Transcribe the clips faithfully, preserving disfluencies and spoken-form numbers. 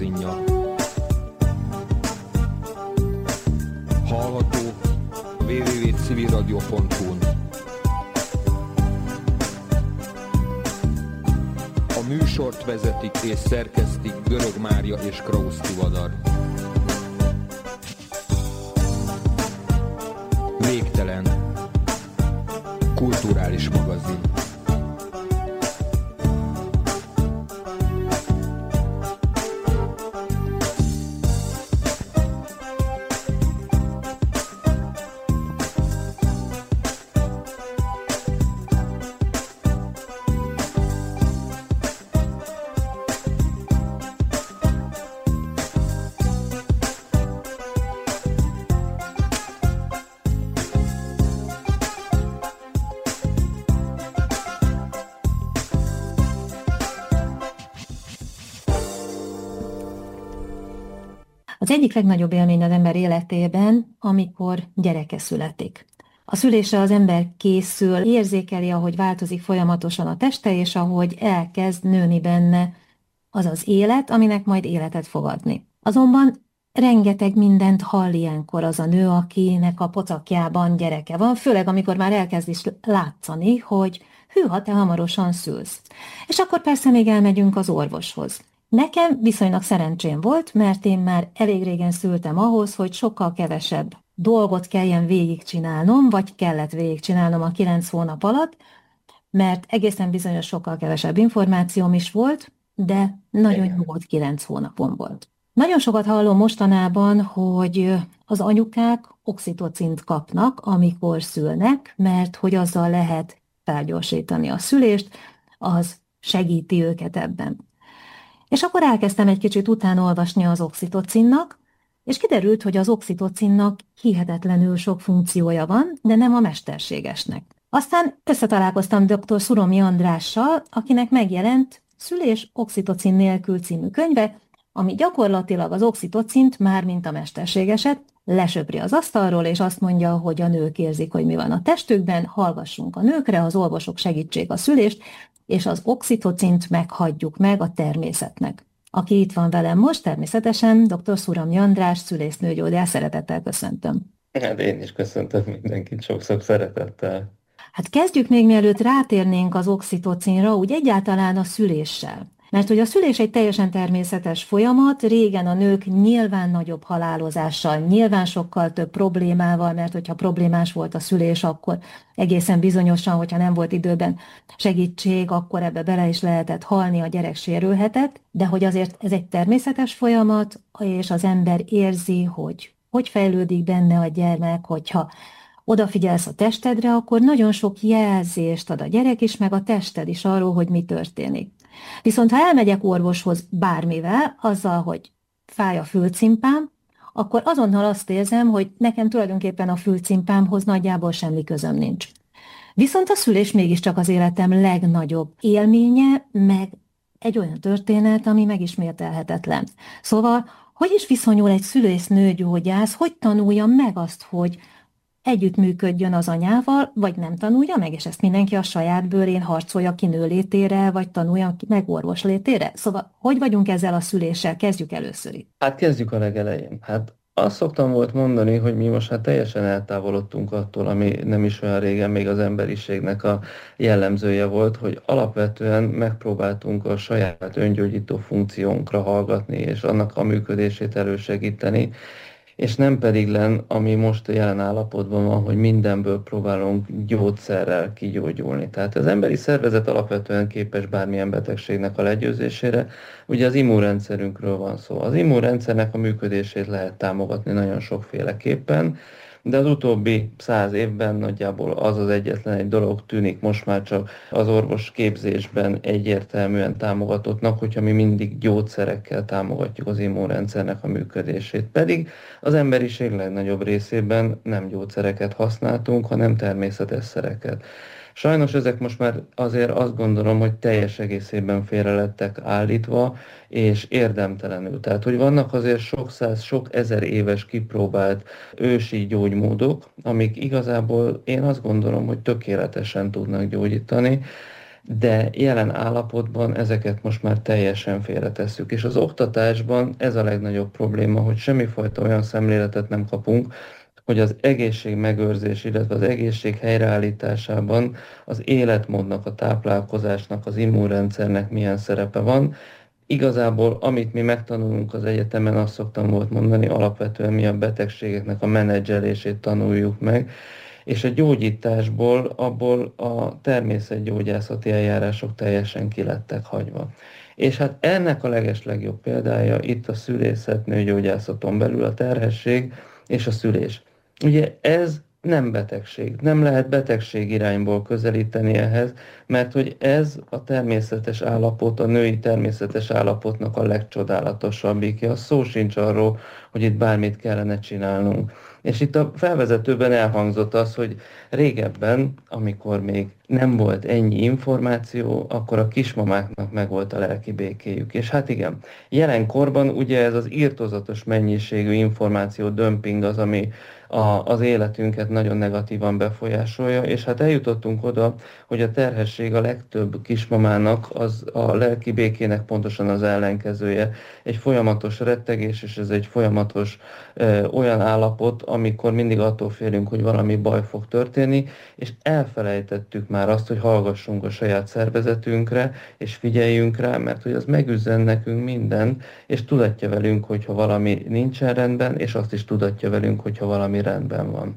magazinja. Hallható double-u double-u double-u pont civil radio pont hu-n. A műsort vezetik és szerkesztik Görög Mária és Krausz Tivadar. Végtelen kulturális magazin. Az egyik legnagyobb élmény az ember életében, amikor gyereke születik. A szülésre az ember készül, érzékeli, ahogy változik folyamatosan a teste, és ahogy elkezd nőni benne az az élet, aminek majd életet fog adni. Azonban rengeteg mindent hall ilyenkor az a nő, akinek a pocakjában gyereke van, főleg amikor már elkezd is látszani, hogy hűha, te hamarosan szülsz. És akkor persze még elmegyünk az orvoshoz. Nekem viszonylag szerencsém volt, mert én már elég régen szültem ahhoz, hogy sokkal kevesebb dolgot kelljen végigcsinálnom, vagy kellett végigcsinálnom a kilenc hónap alatt, mert egészen bizonyos sokkal kevesebb információm is volt, de nagyon jó volt kilenc hónapom volt. Nagyon sokat hallom mostanában, hogy az anyukák oxitocint kapnak, amikor szülnek, mert hogy azzal lehet felgyorsítani a szülést, az segíti őket ebben. És akkor elkezdtem egy kicsit utána olvasni az oxitocinnak, és kiderült, hogy az oxitocinnak hihetetlenül sok funkciója van, de nem a mesterségesnek. Aztán összetalálkoztam dr. Szuromi Andrással, akinek megjelent Szülés oxitocin nélkül című könyve, ami gyakorlatilag az oxitocint, mármint a mesterségeset, lesöpri az asztalról, és azt mondja, hogy a nők érzik, hogy mi van a testükben, hallgassunk a nőkre, az orvosok segítsék a szülést, és az oxitocint meghagyjuk meg a természetnek. Aki itt van velem most, természetesen dr. Szuromi András, szülésznőgyógyász, szeretettel köszöntöm. Hát én is köszöntök mindenkit sok-sok szeretettel. Hát kezdjük még, mielőtt rátérnénk az oxitocinra, úgy egyáltalán a szüléssel. Mert hogy a szülés egy teljesen természetes folyamat, régen a nők nyilván nagyobb halálozással, nyilván sokkal több problémával, mert hogyha problémás volt a szülés, akkor egészen bizonyosan, hogyha nem volt időben segítség, akkor ebbe bele is lehetett halni, a gyerek sérülhetett, de hogy azért ez egy természetes folyamat, és az ember érzi, hogy hogy fejlődik benne a gyermek, hogyha odafigyelsz a testedre, akkor nagyon sok jelzést ad a gyerek is, meg a tested is arról, hogy mi történik. Viszont ha elmegyek orvoshoz bármivel, azzal, hogy fáj a fülcimpám, akkor azonnal azt érzem, hogy nekem tulajdonképpen a fülcimpámhoz nagyjából semmi közöm nincs. Viszont a szülés mégiscsak az életem legnagyobb élménye, meg egy olyan történet, ami megismételhetetlen. Szóval, hogy is viszonyul egy szülésznőgyógyász, hogy tanulja meg azt, hogy együttműködjön az anyával, vagy nem tanulja meg, és ezt mindenki a saját bőrén harcolja ki nőlétére, vagy tanulja meg orvos létére? Szóval, hogy vagyunk ezzel a szüléssel? Kezdjük először itt. Hát kezdjük a legelején. Hát azt szoktam volt mondani, hogy mi most hát teljesen eltávolodtunk attól, ami nem is olyan régen még az emberiségnek a jellemzője volt, hogy alapvetően megpróbáltunk a saját öngyógyító funkciónkra hallgatni, és annak a működését elősegíteni, és nem pedig len, ami most a jelen állapotban van, hogy mindenből próbálunk gyógyszerrel kigyógyulni. Tehát az emberi szervezet alapvetően képes bármilyen betegségnek a legyőzésére. Ugye az immunrendszerünkről van szó. Az immunrendszernek a működését lehet támogatni nagyon sokféleképpen, de az utóbbi száz évben nagyjából az az egyetlen egy dolog tűnik most már csak az orvos képzésben egyértelműen támogatottnak, hogyha mi mindig gyógyszerekkel támogatjuk az immunrendszernek a működését. Pedig az emberiség legnagyobb részében nem gyógyszereket használtunk, hanem természetes szereket. Sajnos ezek most már azért azt gondolom, hogy teljes egészében félre lettek állítva, és érdemtelenül. Tehát, hogy vannak azért sok száz, sok ezer éves kipróbált ősi gyógymódok, amik igazából én azt gondolom, hogy tökéletesen tudnak gyógyítani. de jelen állapotban ezeket most már teljesen félretesszük. És az oktatásban ez a legnagyobb probléma, hogy semmifajta olyan szemléletet nem kapunk, hogy az egészség megőrzés, illetve az egészség helyreállításában az életmódnak, a táplálkozásnak, az immunrendszernek milyen szerepe van. Igazából, amit mi megtanulunk az egyetemen, azt szoktam volt mondani, alapvetően mi a betegségeknek a menedzselését tanuljuk meg, és a gyógyításból, abból a természetgyógyászati eljárások teljesen kilettek hagyva. És hát ennek a legeslegjobb példája itt a szülészet nőgyógyászaton belül a terhesség és a szülés. Ugye ez nem betegség, nem lehet betegség irányból közelíteni ehhez, mert hogy ez a természetes állapot, a női természetes állapotnak a legcsodálatosabbikja. Szó sincs arról, hogy itt bármit kellene csinálnunk. És itt a felvezetőben elhangzott az, hogy régebben, amikor még nem volt ennyi információ, akkor a kismamáknak megvolt a lelki békéjük. És hát igen, jelenkorban ugye ez az irtózatos mennyiségű információ dömping az, ami a, az életünket nagyon negatívan befolyásolja, és hát eljutottunk oda, hogy a terhesség a legtöbb kismamának az a lelki békének pontosan az ellenkezője. Egy folyamatos rettegés, és ez egy folyamatos ö, olyan állapot, amikor mindig attól félünk, hogy valami baj fog történni, és elfelejtettük már azt, hogy hallgassunk a saját szervezetünkre, és figyeljünk rá, mert hogy az megüzen nekünk mindent, és tudatja velünk, hogyha valami nincsen rendben, és azt is tudatja velünk, hogyha valami rendben van.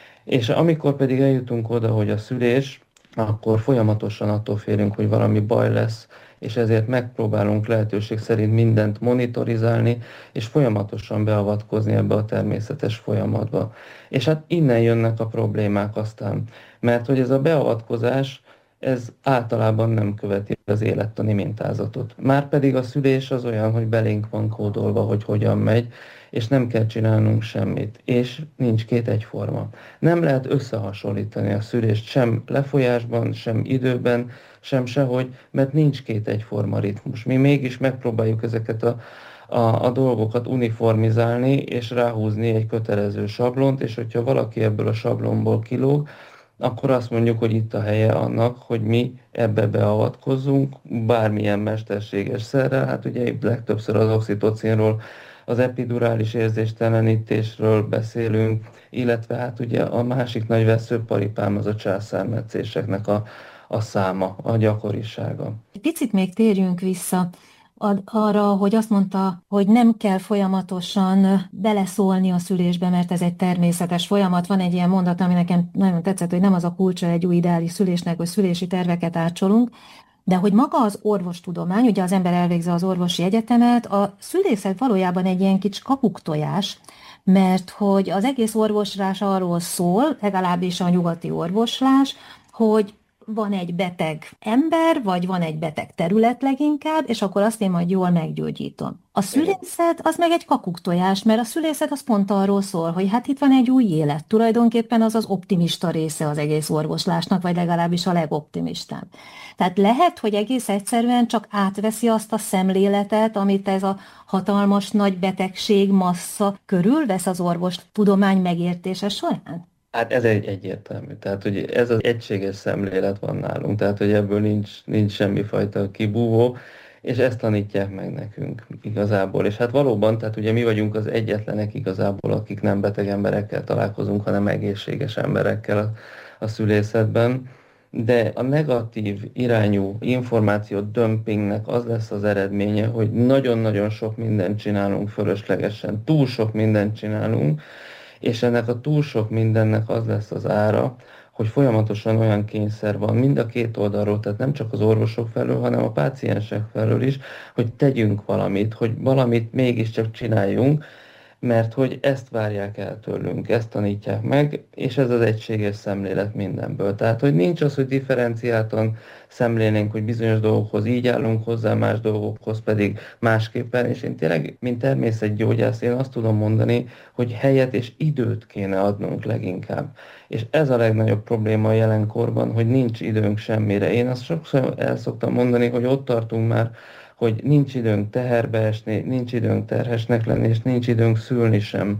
És amikor pedig eljutunk oda, hogy a szülés, akkor folyamatosan attól félünk, hogy valami baj lesz, és ezért megpróbálunk lehetőség szerint mindent monitorizálni, és folyamatosan beavatkozni ebbe a természetes folyamatba. És hát innen jönnek a problémák aztán, mert hogy ez a beavatkozás, ez általában nem követi az élettani mintázatot. Márpedig a szülés az olyan, hogy belénk van kódolva, hogy hogyan megy, és nem kell csinálnunk semmit, és nincs két egyforma. Nem lehet összehasonlítani a szülést sem lefolyásban, sem időben, sem sehogy, mert nincs két egyforma ritmus. Mi mégis megpróbáljuk ezeket a, a, a dolgokat uniformizálni, és ráhúzni egy kötelező sablont, és hogyha valaki ebből a sablonból kilóg, akkor azt mondjuk, hogy itt a helye annak, hogy mi ebbe beavatkozzunk, bármilyen mesterséges szerrel, hát ugye legtöbbször az oxitocinról, az epidurális érzéstelenítésről beszélünk, illetve hát ugye a másik nagy veszőparipám az a császármetszéseknek a, a száma, a gyakorisága. Picit még térjünk vissza arra, hogy azt mondta, hogy nem kell folyamatosan beleszólni a szülésbe, mert ez egy természetes folyamat. Van egy ilyen mondat, ami nekem nagyon tetszett, hogy nem az a kulcsa egy új ideális szülésnek, hogy szülési terveket átcsolunk, de hogy maga az orvostudomány, ugye az ember elvégzi az orvosi egyetemet, a szülészet valójában egy ilyen kicsi kapuktojás, mert hogy az egész orvoslás arról szól, legalábbis a nyugati orvoslás, hogy van egy beteg ember, vagy van egy beteg terület leginkább, és akkor azt én majd jól meggyógyítom. A szülészet az meg egy kakuktojás, mert a szülészet az pont arról szól, hogy hát itt van egy új élet. Tulajdonképpen az az optimista része az egész orvoslásnak, vagy legalábbis a legoptimistább. Tehát lehet, hogy egész egyszerűen csak átveszi azt a szemléletet, amit ez a hatalmas nagy betegség massza körülvesz az orvostudomány megértése során? Hát ez egy egyértelmű, tehát hogy ez az egységes szemlélet van nálunk, tehát hogy ebből nincs, nincs semmifajta kibúvó, és ezt tanítják meg nekünk igazából. És hát valóban, tehát ugye mi vagyunk az egyetlenek igazából, akik nem beteg emberekkel találkozunk, hanem egészséges emberekkel a, a szülészetben, de a negatív irányú információ dömpingnek az lesz az eredménye, hogy nagyon-nagyon sok mindent csinálunk fölöslegesen, túl sok mindent csinálunk, és ennek a túl sok mindennek az lesz az ára, hogy folyamatosan olyan kényszer van mind a két oldalról, tehát nem csak az orvosok felől, hanem a páciensek felől is, hogy tegyünk valamit, hogy valamit mégiscsak csináljunk, mert hogy ezt várják el tőlünk, ezt tanítják meg, és ez az egységes szemlélet mindenből. Tehát, hogy nincs az, hogy differenciáltan szemlélnénk, hogy bizonyos dolgokhoz így állunk hozzá, más dolgokhoz pedig másképpen, és én tényleg, mint természetgyógyász, én azt tudom mondani, hogy helyet és időt kéne adnunk leginkább. És ez a legnagyobb probléma a jelenkorban, hogy nincs időnk semmire. Én azt sokszor el szoktam mondani, hogy ott tartunk már, hogy nincs időnk teherbe esni, nincs időnk terhesnek lenni, és nincs időnk szülni sem.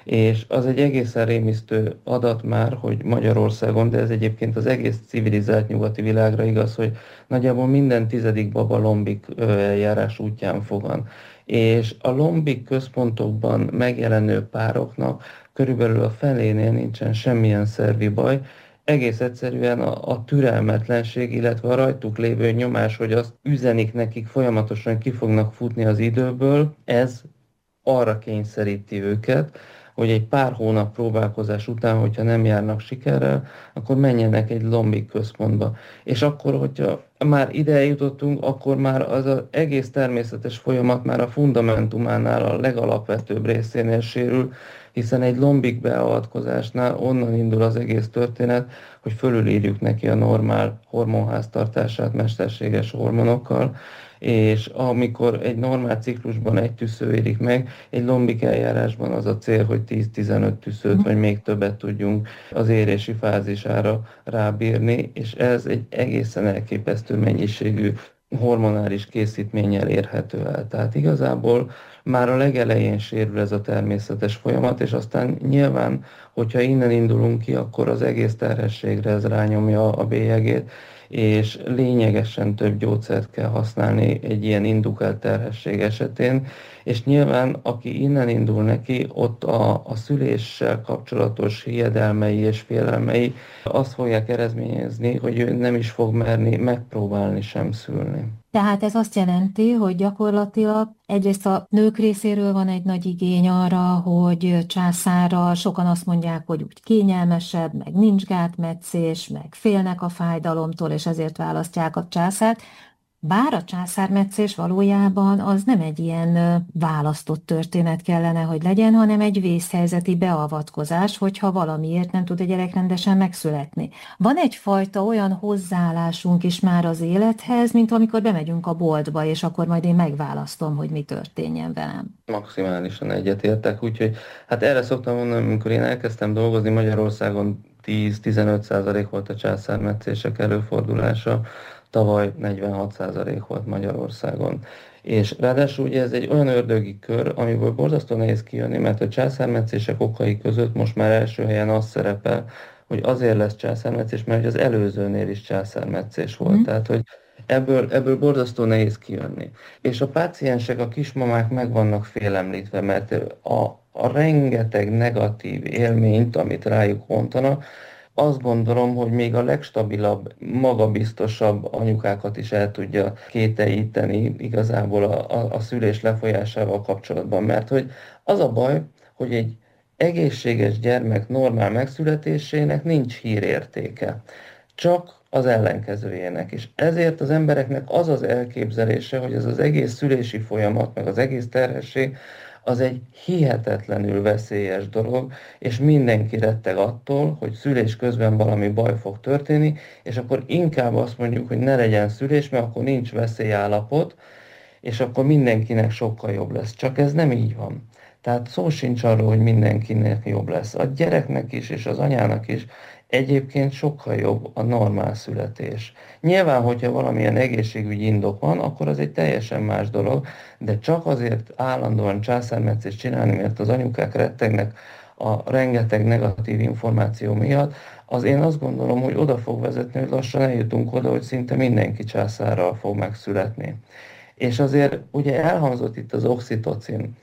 És az egy egészen rémisztő adat már, hogy Magyarországon, de ez egyébként az egész civilizált nyugati világra igaz, hogy nagyjából minden tizedik baba lombik eljárás útján fogan. És a lombik központokban megjelenő pároknak körülbelül a felénél nincsen semmilyen szervi baj, egész egyszerűen a, a türelmetlenség, illetve a rajtuk lévő nyomás, hogy azt üzenik nekik, folyamatosan ki fognak futni az időből, ez arra kényszeríti őket, hogy egy pár hónap próbálkozás után, hogyha nem járnak sikerrel, akkor menjenek egy lombik központba. És akkor, hogyha már ide eljutottunk, akkor már az, az egész természetes folyamat már a fundamentumánál, a legalapvetőbb részénél sérül, hiszen egy lombik beavatkozásnál onnan indul az egész történet, hogy fölülírjuk neki a normál hormonháztartását mesterséges hormonokkal, és amikor egy normál ciklusban egy tüsző érik meg, egy lombik eljárásban az a cél, hogy tíz-tizenöt tüszőt, vagy még többet tudjunk az érési fázisára rábírni, és ez egy egészen elképesztő mennyiségű hormonális készítménnyel érhető el. Tehát igazából már a legelején sérül ez a természetes folyamat, és aztán nyilván, hogyha innen indulunk ki, akkor az egész terhességre ez rányomja a bélyegét, és lényegesen több gyógyszert kell használni egy ilyen indukált terhesség esetén, és nyilván aki innen indul neki, ott a, a szüléssel kapcsolatos hiedelmei és félelmei azt fogják eredményezni, hogy ő nem is fog merni megpróbálni sem szülni. Tehát ez azt jelenti, hogy gyakorlatilag egyrészt a nők részéről van egy nagy igény arra, hogy császárral, sokan azt mondják, hogy úgy kényelmesebb, meg nincs gátmetszés, meg félnek a fájdalomtól, és ezért választják a császárt. Bár a császármetszés valójában az nem egy ilyen választott történet kellene, hogy legyen, hanem egy vészhelyzeti beavatkozás, hogyha valamiért nem tud a gyerek rendesen megszületni. Van egyfajta olyan hozzáállásunk is már az élethez, mint amikor bemegyünk a boltba, és akkor majd én megválasztom, hogy mi történjen velem. Maximálisan egyetértek, úgyhogy hát erre szoktam mondani, amikor én elkezdtem dolgozni Magyarországon, tíz-tizenöt százalék volt a császármetszések előfordulása, tavaly negyvenhat százalék volt Magyarországon. És ráadásul ugye ez egy olyan ördögi kör, amiből borzasztó nehéz kijönni, mert a császármetszések okai között most már első helyen az szerepel, hogy azért lesz császármetszés, mert az előzőnél is császármetszés volt. Mm. Tehát, hogy ebből, ebből borzasztó nehéz kijönni. És a páciensek, a kismamák meg vannak félemlítve, mert a, a rengeteg negatív élményt, amit rájuk hontanak, azt gondolom, hogy még a legstabilabb, magabiztosabb anyukákat is el tudja kételjíteni igazából a, a, a szülés lefolyásával kapcsolatban. Mert hogy az a baj, hogy egy egészséges gyermek normál megszületésének nincs hírértéke, csak az ellenkezőjének is. Ezért az embereknek az az elképzelése, hogy ez az egész szülési folyamat, meg az egész terhesség, az egy hihetetlenül veszélyes dolog, és mindenki retteg attól, hogy szülés közben valami baj fog történni, és akkor inkább azt mondjuk, hogy ne legyen szülés, mert akkor nincs veszélyállapot, és akkor mindenkinek sokkal jobb lesz. Csak ez nem így van. Tehát szó sincs arról, hogy mindenkinek jobb lesz. A gyereknek is, és az anyának is egyébként sokkal jobb a normál születés. Nyilván, hogyha valamilyen egészségügyi indok van, akkor az egy teljesen más dolog, de csak azért állandóan császármetszést csinálni, mert az anyukák rettegnek a rengeteg negatív információ miatt, az én azt gondolom, hogy oda fog vezetni, hogy lassan eljutunk oda, hogy szinte mindenki császárral fog megszületni. És azért ugye elhangzott itt az oxitocin,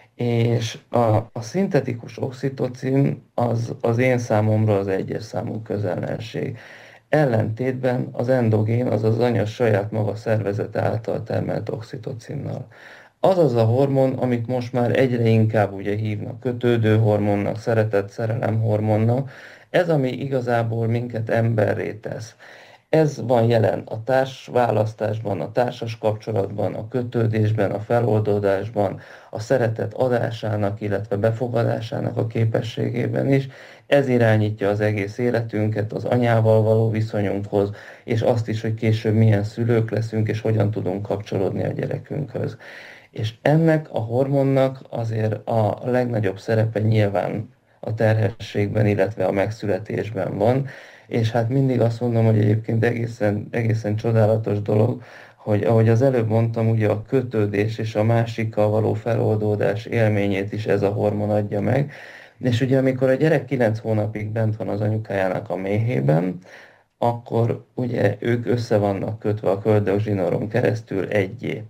és a, a szintetikus oxitocin az, az én számomra az egyes számú közellenség. Ellentétben az endogén, azaz az anya saját maga szervezete által termelt oxitocinnal. Az az a hormon, amit most már egyre inkább ugye hívnak kötődő hormonnak, szeretet, szerelem hormonnak, ez ami igazából minket emberré tesz. Ez van jelen a társválasztásban, a társas kapcsolatban, a kötődésben, a feloldódásban, a szeretet adásának, illetve befogadásának a képességében is. Ez irányítja az egész életünket, az anyával való viszonyunkhoz, és azt is, hogy később milyen szülők leszünk, és hogyan tudunk kapcsolódni a gyerekünkhöz. És ennek a hormonnak azért a legnagyobb szerepe nyilván a terhességben, illetve a megszületésben van, és hát mindig azt mondom, hogy egyébként egészen, egészen csodálatos dolog, hogy ahogy az előbb mondtam, ugye a kötődés és a másikkal való feloldódás élményét is ez a hormon adja meg, És ugye amikor a gyerek kilenc hónapig bent van az anyukájának a méhében, akkor ugye ők össze vannak kötve a köldögzsinoron keresztül egyé.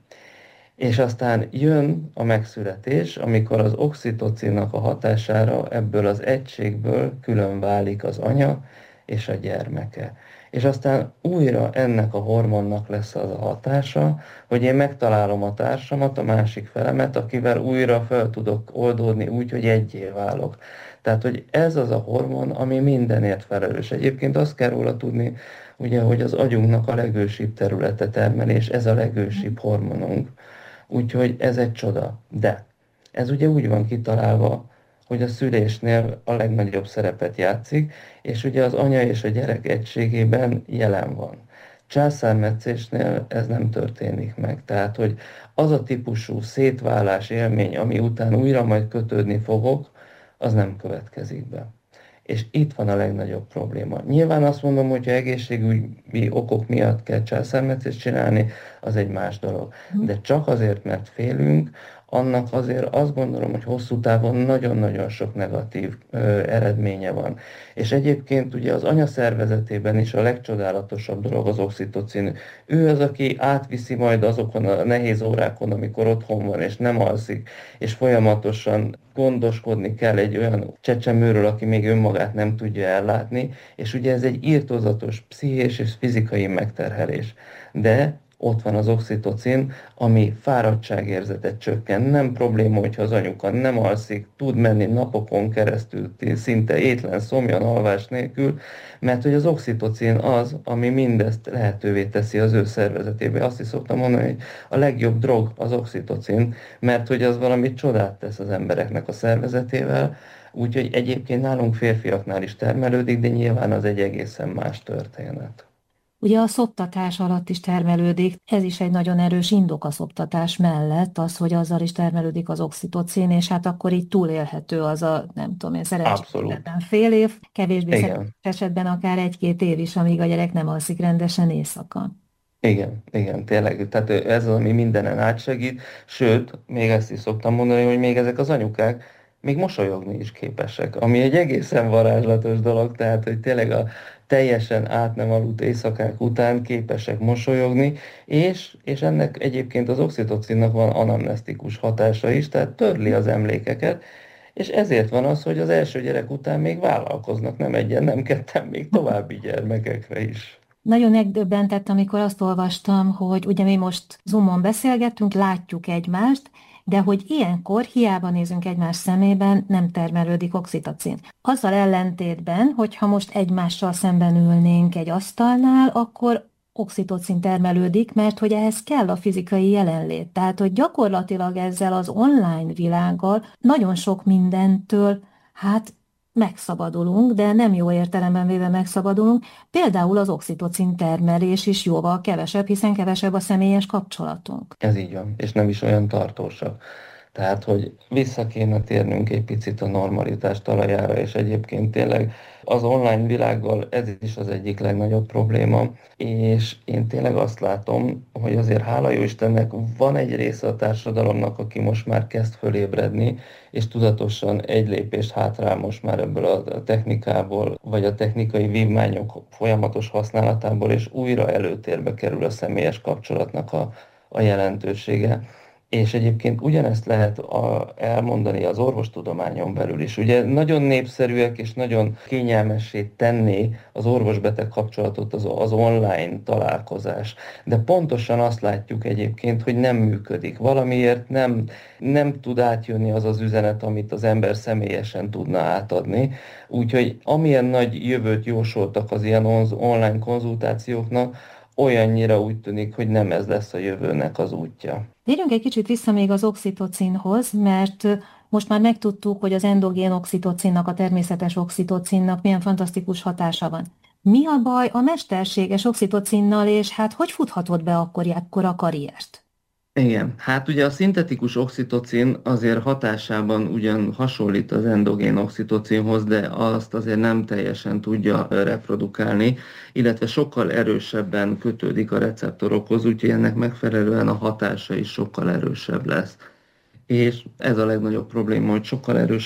És aztán jön a megszületés, amikor az oxitocinnak a hatására ebből az egységből külön válik az anya és a gyermeke. És aztán újra ennek a hormonnak lesz az a hatása, hogy én megtalálom a társamat, a másik felemet, akivel újra fel tudok oldódni úgy, hogy egyé válok. Tehát, hogy ez az a hormon, ami mindenért felelős. Egyébként azt kell róla tudni, ugye, hogy az agyunknak a legősibb területe termelés, ez a legősibb hormonunk. Úgyhogy ez egy csoda. De ez ugye úgy van kitalálva, hogy a szülésnél a legnagyobb szerepet játszik, és ugye az anya és a gyerek egységében jelen van. Császármetszésnél ez nem történik meg. Tehát, hogy az a típusú szétválás élmény, ami után újra majd kötődni fogok, az nem következik be. És itt van a legnagyobb probléma. Nyilván azt mondom, hogy ha egészségügyi okok miatt kell császármetszést csinálni, az egy más dolog. De csak azért, mert félünk, annak azért azt gondolom, hogy hosszú távon nagyon-nagyon sok negatív ö, eredménye van. És egyébként ugye az anya szervezetében is a legcsodálatosabb dolog az oxitocin. Ő az, aki átviszi majd azokon a nehéz órákon, amikor otthon van és nem alszik, és folyamatosan gondoskodni kell egy olyan csecsemőről, aki még önmagát nem tudja ellátni, és ugye ez egy irtózatos pszichés és fizikai megterhelés. De ott van az oxitocin, ami fáradtságérzetet csökken. Nem probléma, hogyha az anyuka nem alszik, tud menni napokon keresztül, szinte étlen, szomjan, alvás nélkül, mert hogy az oxitocin az, ami mindezt lehetővé teszi az ő szervezetébe. Azt is szoktam mondani, hogy a legjobb drog az oxitocin, mert hogy az valami csodát tesz az embereknek a szervezetével, úgyhogy egyébként nálunk férfiaknál is termelődik, de nyilván az egy egészen más történet. Ugye a szoptatás alatt is termelődik, ez is egy nagyon erős indok a szoptatás mellett, az, hogy azzal is termelődik az oxitocin, és hát akkor így túlélhető az a, nem tudom én, szerencsétlen fél év, kevésbé szerencsés esetben akár egy-két év is, amíg a gyerek nem alszik rendesen éjszaka. Igen, igen, tényleg. Tehát ez az, ami mindenen átsegít, sőt, még ezt is szoktam mondani, hogy még ezek az anyukák még mosolyogni is képesek, ami egy egészen varázslatos dolog, tehát, hogy tényleg a teljesen át nem aludt éjszakák után képesek mosolyogni, és, és ennek egyébként az oxitocinnak van anamnesztikus hatása is, tehát törli az emlékeket, és ezért van az, hogy az első gyerek után még vállalkoznak, nem egyen, nem ketten, még további gyermekekre is. Nagyon megdöbbentett, amikor azt olvastam, hogy ugye mi most Zoomon beszélgettünk, látjuk egymást, de hogy ilyenkor hiába nézünk egymás szemében, nem termelődik oxitocin. Azzal ellentétben, hogyha most egymással szemben ülnénk egy asztalnál, akkor oxitocin termelődik, mert hogy ehhez kell a fizikai jelenlét. Tehát, hogy gyakorlatilag ezzel az online világgal nagyon sok mindentől, hát megszabadulunk, de nem jó értelemben véve megszabadulunk. Például az oxitocin termelés is jóval kevesebb, hiszen kevesebb a személyes kapcsolatunk. Ez így van, és nem is olyan tartósak. Tehát, hogy vissza kéne térnünk egy picit a normalitás talajára, és egyébként tényleg az online világgal ez is az egyik legnagyobb probléma, és én tényleg azt látom, hogy azért hála jó Istennek van egy része a társadalomnak, aki most már kezd fölébredni, és tudatosan egy lépést hátrál most már ebből a technikából, vagy a technikai vívmányok folyamatos használatából, és újra előtérbe kerül a személyes kapcsolatnak a, a jelentősége. És egyébként ugyanezt lehet a, elmondani az orvostudományon belül is. Ugye nagyon népszerűek és nagyon kényelmessé tenni az orvos-beteg kapcsolatot az, az online találkozás. De pontosan azt látjuk egyébként, hogy nem működik. Valamiért nem, nem tud átjönni az az üzenet, amit az ember személyesen tudna átadni. Úgyhogy amilyen nagy jövőt jósoltak az ilyen online konzultációknak, olyannyira úgy tűnik, hogy nem ez lesz a jövőnek az útja. Térjünk egy kicsit vissza még az oxitocinhoz, mert most már megtudtuk, hogy az endogén oxitocinnak, a természetes oxitocinnak milyen fantasztikus hatása van. Mi a baj a mesterséges oxitocinnal, és hát hogy futhatott be akkor ekkor a karriert? Igen, hát ugye a szintetikus oxitocin azért hatásában ugyan hasonlít az endogén oxitocinhoz, de azt azért nem teljesen tudja reprodukálni, illetve sokkal erősebben kötődik a receptorokhoz, úgyhogy ennek megfelelően a hatása is sokkal erősebb lesz. És ez a legnagyobb probléma, hogy sokkal erősebb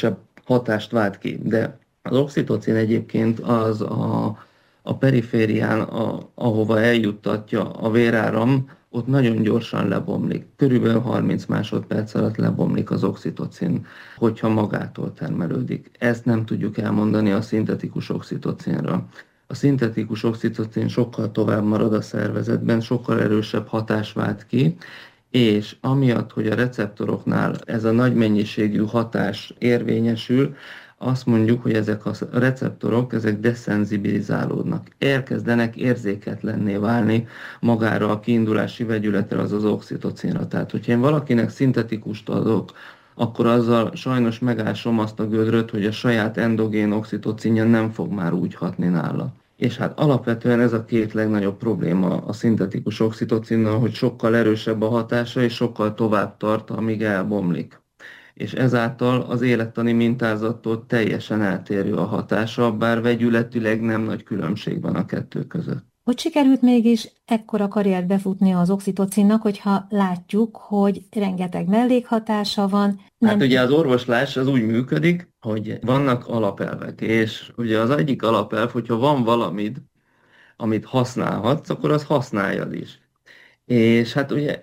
hatást vált ki. De az oxitocin egyébként az a, a periférián, a, ahova eljuttatja a véráram, ott nagyon gyorsan lebomlik. Körülbelül harminc másodperc alatt lebomlik az oxitocin, hogyha magától termelődik. Ezt nem tudjuk elmondani a szintetikus oxitocinra. A szintetikus oxitocin sokkal tovább marad a szervezetben, sokkal erősebb hatás vált ki, és amiatt, hogy a receptoroknál ez a nagy mennyiségű hatás érvényesül, azt mondjuk, hogy ezek a receptorok, ezek deszenzibilizálódnak. Elkezdenek érzéketlenné válni magára a kiindulási vegyületre, az az oxitocinra. Tehát, hogyha én valakinek szintetikust adok, akkor azzal sajnos megásom azt a gödröt, hogy a saját endogén oxitocinja nem fog már úgy hatni nála. És hát alapvetően ez a két legnagyobb probléma a szintetikus oxitocinnal, hogy sokkal erősebb a hatása, és sokkal tovább tart, amíg elbomlik. És ezáltal az élettani mintázattól teljesen eltérő a hatása, bár vegyületileg nem nagy különbség van a kettő között. Hogy sikerült mégis ekkora karriert befutni az oxitocinnak, hogyha látjuk, hogy rengeteg mellékhatása van? Nem... Hát ugye az orvoslás az úgy működik, hogy vannak alapelvek, és ugye az egyik alapelv, hogyha van valamid, amit használhatsz, akkor azt használjad is. És hát ugye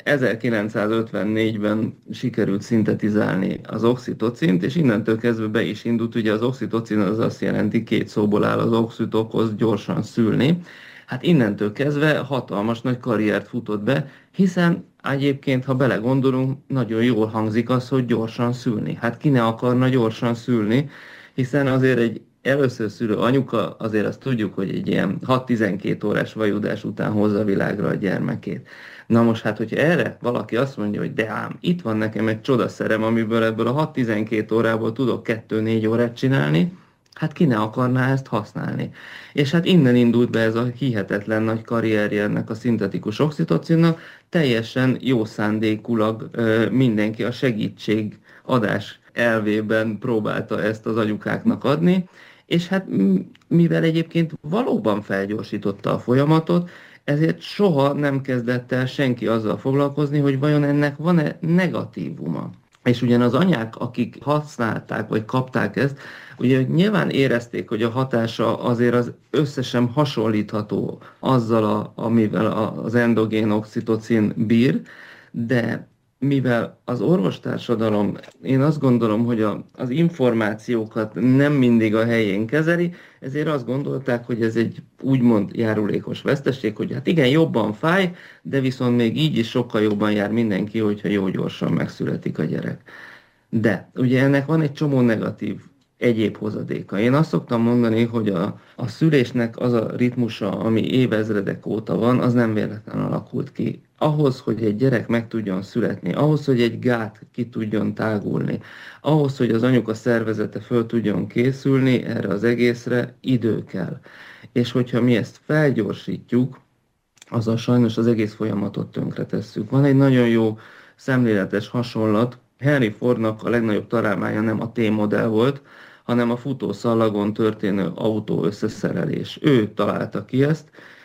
ezerkilencszázötvennégyben sikerült szintetizálni az oxitocint, és innentől kezdve be is indult, ugye az oxitocin az azt jelenti, két szóból áll az oxit okoz, gyorsan szülni. Hát innentől kezdve hatalmas nagy karriert futott be, hiszen egyébként, ha belegondolunk, nagyon jól hangzik az, hogy gyorsan szülni. Hát ki ne akarna gyorsan szülni, hiszen azért egy először szülő anyuka, azért azt tudjuk, hogy egy ilyen hat-tizenkét órás vajudás után hozza világra a gyermekét. Na most hát, hogyha erre valaki azt mondja, hogy de ám, itt van nekem egy csodaszerem, amiből ebből a hat-tizenkét órából tudok kettő-négy órát csinálni, hát ki ne akarná ezt használni. És hát innen indult be ez a hihetetlen nagy karrierje ennek a szintetikus oxitocinnak, teljesen jó szándékulag mindenki a segítségadás elvében próbálta ezt az anyukáknak adni, és hát mivel egyébként valóban felgyorsította a folyamatot, ezért soha nem kezdett el senki azzal foglalkozni, hogy vajon ennek van-e negatívuma. És ugyan az anyák, akik használták vagy kapták ezt, ugye nyilván érezték, hogy a hatása azért az összesen hasonlítható azzal, a, amivel az endogén oxitocin bír, de mivel az orvostársadalom, én azt gondolom, hogy a, az információkat nem mindig a helyén kezeli, ezért azt gondolták, hogy ez egy úgymond járulékos veszteség, hogy hát igen, jobban fáj, de viszont még így is sokkal jobban jár mindenki, hogyha jó gyorsan megszületik a gyerek. De ugye ennek van egy csomó negatív egyéb hozadéka. Én azt szoktam mondani, hogy a, a szülésnek az a ritmusa, ami évezredek óta van, az nem véletlenül alakult ki. Ahhoz, hogy egy gyerek meg tudjon születni, ahhoz, hogy egy gát ki tudjon tágulni, ahhoz, hogy az anyuka szervezete föl tudjon készülni erre az egészre, idő kell. És hogyha mi ezt felgyorsítjuk, azzal sajnos az egész folyamatot tönkretesszük. Van egy nagyon jó szemléletes hasonlat. Henry Fordnak a legnagyobb találmánya nem a T-modell volt, hanem a futószalagon történő autó összeszerelés. Ő találta ki ezt,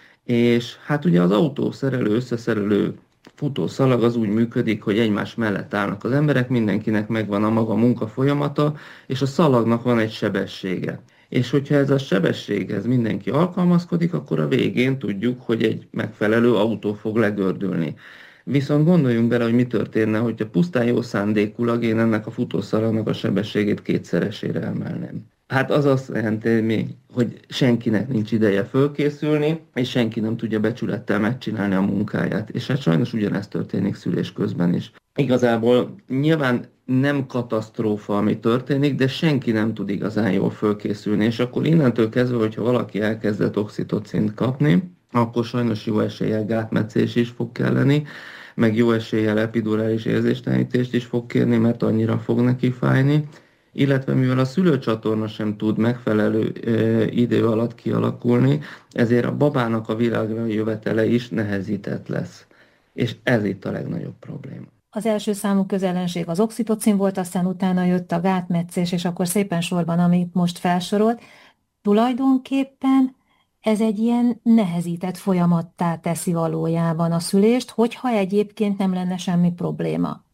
és hát ugye az autószerelő, összeszerelő futószalag az úgy működik, hogy egymás mellett állnak az emberek, mindenkinek megvan a maga munkafolyamata, és a szalagnak van egy sebessége. És hogyha ez a sebességhez mindenki alkalmazkodik, akkor a végén tudjuk, hogy egy megfelelő autó fog legördülni. Viszont gondoljunk bele, hogy mi történne, hogyha pusztán jó szándékulag én ennek a futószalagnak a sebességét kétszeresére emelném. Hát az azt jelenti, hogy senkinek nincs ideje fölkészülni, és senki nem tudja becsülettel megcsinálni a munkáját. És hát sajnos ugyanezt történik szülés közben is. Igazából nyilván nem katasztrófa, ami történik, de senki nem tud igazán jól fölkészülni. És akkor innentől kezdve, hogyha valaki elkezdett oxitocint kapni, akkor sajnos jó eséllyel gátmetszés is fog kelleni, meg jó eséllyel epidurális érzéstelenítést is fog kérni, mert annyira fog neki fájni, illetve mivel a szülőcsatorna sem tud megfelelő ö, idő alatt kialakulni, ezért a babának a világra jövetele is nehezített lesz. És ez itt a legnagyobb probléma. Az első számú közellenség az oxitocin volt, aztán utána jött a gátmetszés, és akkor szépen sorban, amit most felsorolt. Tulajdonképpen ez egy ilyen nehezített folyamattá teszi valójában a szülést, hogyha egyébként nem lenne semmi probléma.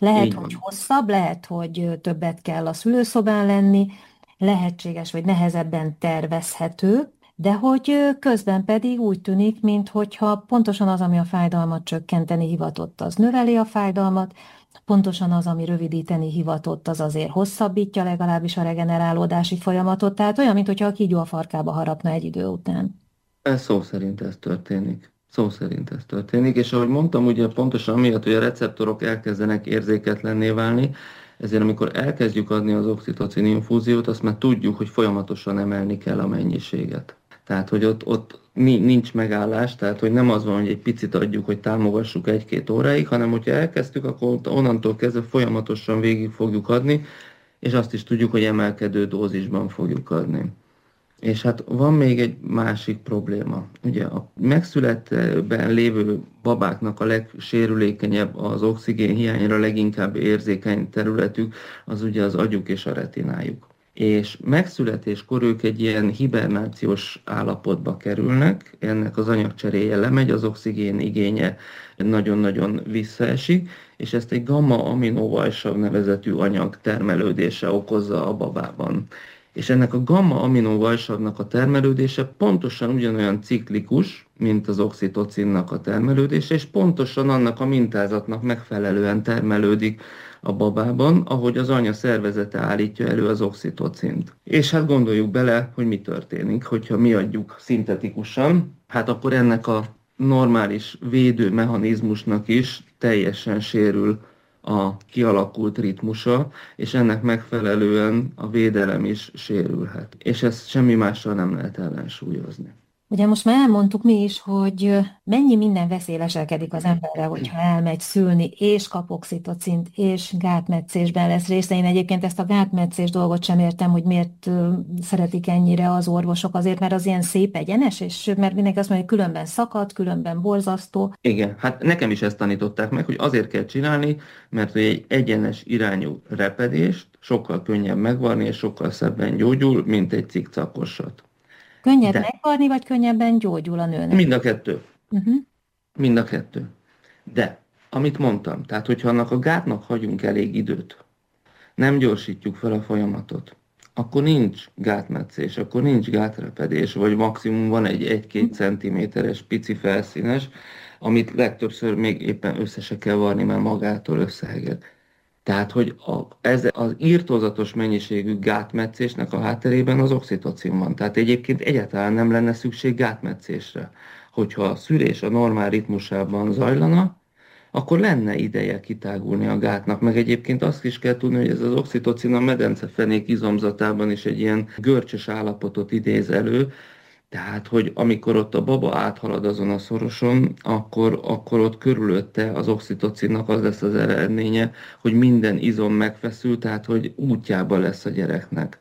Lehet, Így hogy van. hosszabb, lehet, hogy többet kell a szülőszobán lenni, lehetséges, vagy nehezebben tervezhető, de hogy közben pedig úgy tűnik, minthogyha pontosan az, ami a fájdalmat csökkenteni hivatott, az növeli a fájdalmat, pontosan az, ami rövidíteni hivatott, az azért hosszabbítja legalábbis a regenerálódási folyamatot, tehát olyan, mintha a kígyó a farkába harapna egy idő után. Ez szó szerint ez történik. Szó szerint ez történik, és ahogy mondtam, ugye pontosan amiatt, hogy a receptorok elkezdenek érzéketlenné válni, ezért amikor elkezdjük adni az oxitocin infúziót, azt már tudjuk, hogy folyamatosan emelni kell a mennyiséget. Tehát, hogy ott, ott nincs megállás, tehát, hogy nem az van, hogy egy picit adjuk, hogy támogassuk egy-két óráig, hanem hogyha elkezdtük, akkor onnantól kezdve folyamatosan végig fogjuk adni, és azt is tudjuk, hogy emelkedő dózisban fogjuk adni. És hát van még egy másik probléma. Ugye a megszületben lévő babáknak a legsérülékenyebb, az oxigén hiányra leginkább érzékeny területük, az ugye az agyuk és a retinájuk. És megszületéskor ők egy ilyen hibernációs állapotba kerülnek, ennek az anyagcseréje lemegy, az oxigén igénye nagyon-nagyon visszaesik, és ezt egy gamma-aminovajsav nevezetű anyag termelődése okozza a babában. És ennek a gamma-aminovajsavnak a termelődése pontosan ugyanolyan ciklikus, mint az oxitocinnak a termelődése, és pontosan annak a mintázatnak megfelelően termelődik a babában, ahogy az anya szervezete állítja elő az oxitocint. És hát gondoljuk bele, hogy mi történik, hogyha mi adjuk szintetikusan, hát akkor ennek a normális védő mechanizmusnak is teljesen sérül a kialakult ritmusa, és ennek megfelelően a védelem is sérülhet. És ezt semmi mással nem lehet ellensúlyozni. Ugye most már elmondtuk mi is, hogy mennyi minden veszély leselkedik az emberre, hogyha elmegy szülni, és kap oxitocint, és gátmetszésben lesz része. Én egyébként ezt a gátmetszés dolgot sem értem, hogy miért szeretik ennyire az orvosok, azért, mert az ilyen szép egyenes, és mert mindenki azt mondja, hogy különben szakad, különben borzasztó. Igen, hát nekem is ezt tanították meg, hogy azért kell csinálni, mert hogy egy egyenes irányú repedést sokkal könnyebb megvarni, és sokkal szebben gyógyul, mint egy cikcakosat. Könnyebb De megvarni, vagy könnyebben gyógyul a nőnek? mind a kettő. Uh-huh. Mind a kettő. De, amit mondtam, tehát hogyha annak a gátnak hagyunk elég időt, nem gyorsítjuk fel a folyamatot, akkor nincs gátmetszés, akkor nincs gátrepedés, vagy maximum van egy egy-két centiméteres pici felszínes, amit legtöbbször még éppen össze se kell varni, mert magától összeheged. Tehát, hogy a, ez az írtózatos mennyiségű gátmetszésnek a hátterében az oxitocin van. Tehát egyébként egyáltalán nem lenne szükség gátmetszésre. Hogyha a szülés a normál ritmusában zajlana, akkor lenne ideje kitágulni a gátnak. Meg egyébként azt is kell tudni, hogy ez az oxitocin a medencefenék izomzatában is egy ilyen görcsös állapotot idéz elő, tehát, hogy amikor ott a baba áthalad azon a szoroson, akkor, akkor ott körülötte az oxitocinnak az lesz az eredménye, hogy minden izom megfeszül, tehát hogy útjába lesz a gyereknek.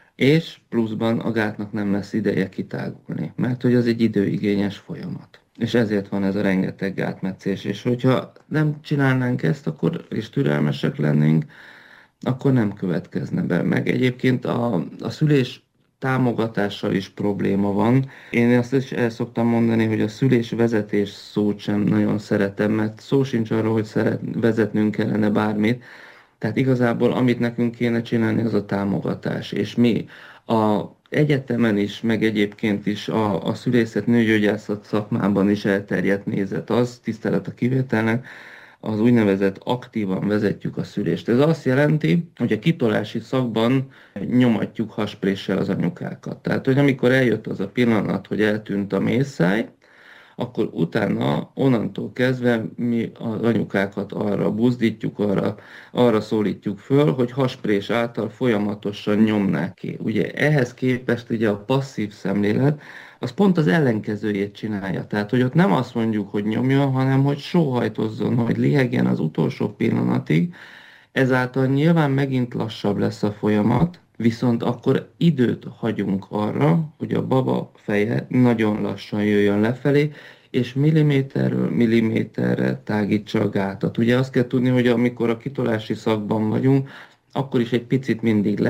És pluszban a gátnak nem lesz ideje kitágulni, mert hogy az egy időigényes folyamat. És ezért van ez a rengeteg gátmetszés, és hogyha nem csinálnánk ezt, akkor, és türelmesek lennénk, akkor nem következne be. Meg egyébként a, a szülés támogatással is probléma van. Én azt is el szoktam mondani, hogy a szülésvezetés szót sem nagyon szeretem, mert szó sincs arról, hogy szeret, vezetnünk kellene bármit. Tehát igazából amit nekünk kéne csinálni, az a támogatás. És mi a egyetemen is, meg egyébként is a, a szülészet nőgyógyászat szakmában is elterjedt nézet az, tisztelet a kivételnek, az úgynevezett aktívan vezetjük a szülést. Ez azt jelenti, hogy a kitolási szakban nyomatjuk haspréssel az anyukákat. Tehát, hogy amikor eljött az a pillanat, hogy eltűnt a méhszáj, akkor utána onnantól kezdve mi az anyukákat arra buzdítjuk, arra, arra szólítjuk föl, hogy hasprés által folyamatosan nyomnák ki. Ugye ehhez képest ugye a passzív szemlélet, az pont az ellenkezőjét csinálja. Tehát, hogy ott nem azt mondjuk, hogy nyomjon, hanem hogy sóhajtozzon, hogy lihegjen az utolsó pillanatig, ezáltal nyilván megint lassabb lesz a folyamat, viszont akkor időt hagyunk arra, hogy a baba feje nagyon lassan jöjjön lefelé, és milliméterről milliméterre tágítsa a gátat. Ugye azt kell tudni, hogy amikor a kitolási szakban vagyunk, akkor is egy picit mindig le